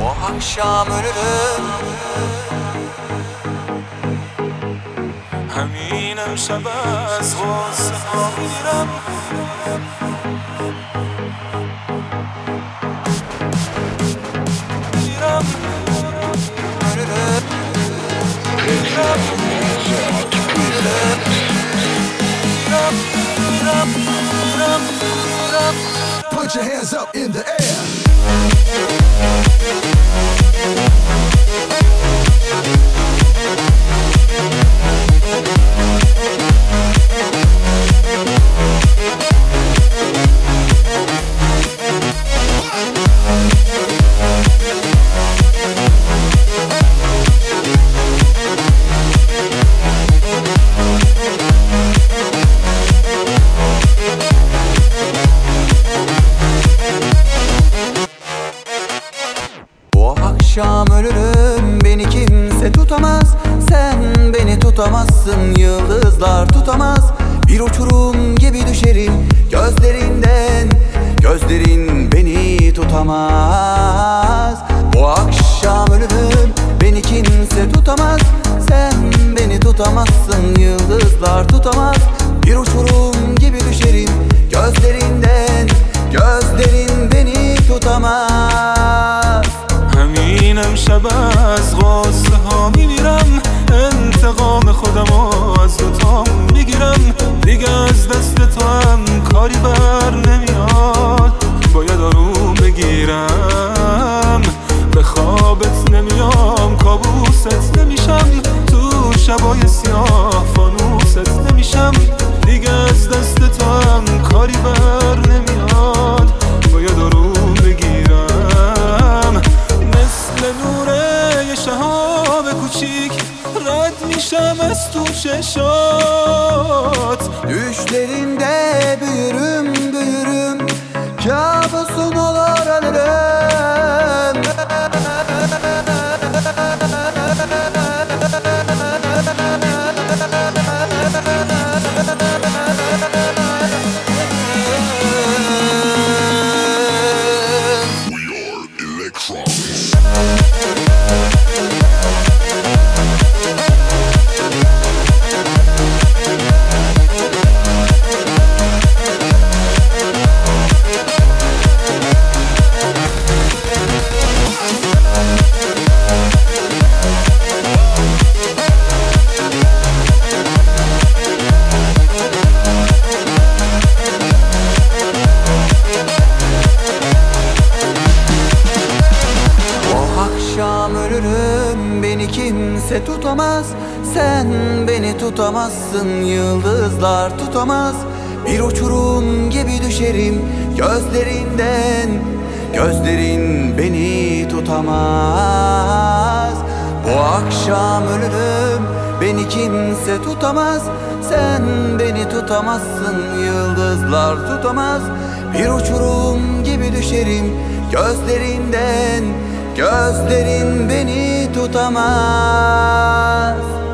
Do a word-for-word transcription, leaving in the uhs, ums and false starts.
akşam ölürüm. همین امشب از غصه ها میرم میرم Ölürüm. میرم میرم میرم میرم. Put your hands up in the air. Akşam ölürüm, beni kimse tutamaz. Sen beni tutamazsın, yıldızlar tutamaz. Bir uçurum gibi düşerim gözlerinden. Gözlerin beni tutamaz. Bu akşam ölürüm, beni kimse tutamaz. Sen beni tutamazsın, yıldızlar tutamaz. Bir uçurum gibi düşerim gözlerinden. Gözlerin beni tutamaz. همین امشب از غصه ها میمیرم انتقام خودم از دوتام میگیرم دیگه از دست تو هم کاری بر نمیاد باید آروم بگیرم به خوابت نمیام کابوست نمیشم تو شبای سیاه فانوست نمیشم دیگه از دست تو هم کاری بر نمیاد باید آروم بگیرم مثل نوره یه شهاب کوچیک رد میشم از تو چشات Düşlerinde büyürüm büyürüm, kabusun olur ölürüm. Akşam ölürüm, beni kimse tutamaz. Sen beni tutamazsın, yıldızlar tutamaz. Bir uçurum gibi düşerim gözlerinden. Gözlerin beni tutamaz. Bu akşam ölürüm, beni kimse tutamaz. Sen beni tutamazsın, yıldızlar tutamaz. Bir uçurum gibi düşerim gözlerinden. Gözlerin beni tutamaz.